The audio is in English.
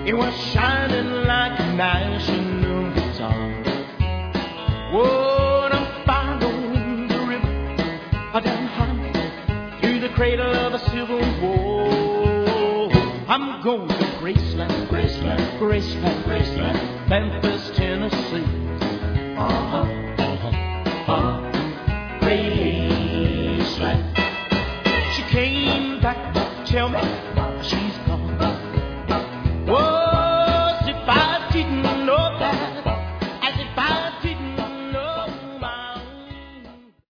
It was shining like a national star. Oh, I'm following the river down high through the cradle of a civil war. I'm going to Graceland, Graceland, Graceland, Graceland, Memphis, Tennessee. Graceland. She came back to tell me she's gone.